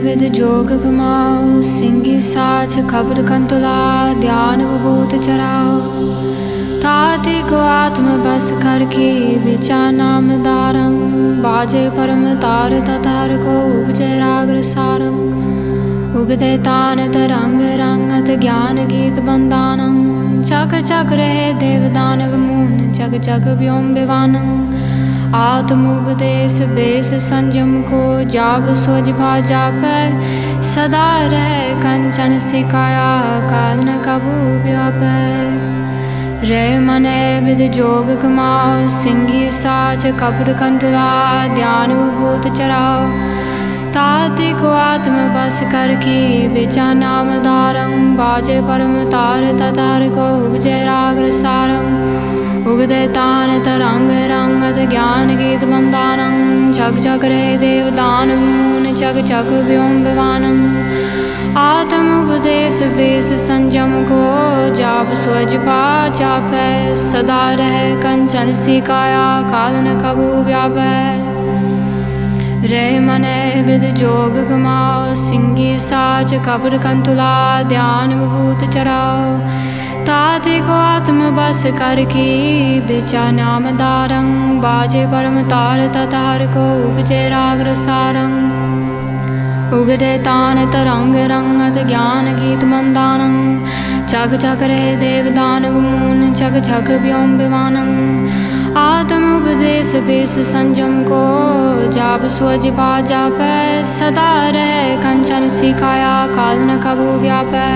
With जोग कमाओ, सिंगी साच खबर कंतुला, ध्यान विभूत चराओ। ताति को आत्म बस कर की बिचा नाम दारंग, बाजे परम तार ततार को उपजे राग सारंग। उगते तान तरंग रंगत ज्ञान गीत बंदानंग, चक चक रहे देव दानव मून जग जग व्योम विवानंग। आत्मोपदेश बेस संयम को जाप सोज भा जापै, सदा रह कंचन सिकाया काल न कबू व्यापै। रे मने विद जोग कमाओ, सिंगी साच कपट कंतुला, ध्यान विभूत चराओ। ताति को आत्म बस कर की बिचा नाम दारंग, बाजे परम तार ततार को उपजे राग सारंग। उगते तान तरंग रंगत ज्ञान गीत बंदानंग, जग जग रे देव दान मून जग जग व्योम विवानंग। आत्म उपदेश बेस संयम को जाप सोज पा जापै, सदा रह कंचन सिकाया काल न कबू व्यापै। रे मने विद जोग कमाओ, सिंगी साच कपट कंतुला, ध्यान विभूत चराओ। ताति को आत्म बस कर की बिचा नाम दारंग, बाजे परम तार ततार को उपजे राग सारंग। उगते तान तरंग रंगत ज्ञान गीत मंदानंग, चक चक रे देव दानव मून जग जग व्योम विवानंग। आत्म उपदेश बेस संयम को जाप सोज पा जापै, सदा रह कंचन सिखाया काल न कबू व्यापै।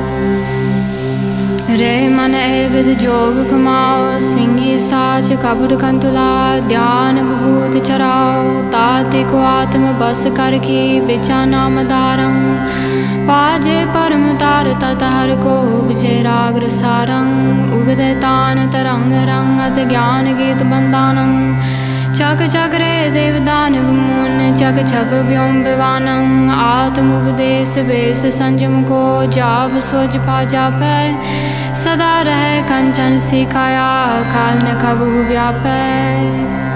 रे मने विद जोग कमाओ, सिंगी साच कपट कंतुला, ध्यान विभूत चराओ। ताति को आत्म बस कर की बिचा नाम दारंग, बाजे परम तार ततार को उपजे राग सारंग। उगते तान तरंग रंगत ज्ञान गीत बंदानंग, चक चक रे देव दानव मून जग जग व्योम विवानंग। आत्म उपदेश बेस संयम को जाप सोज पा जापै, सदा रह कंचन सिखाया काल न कबू व्यापै।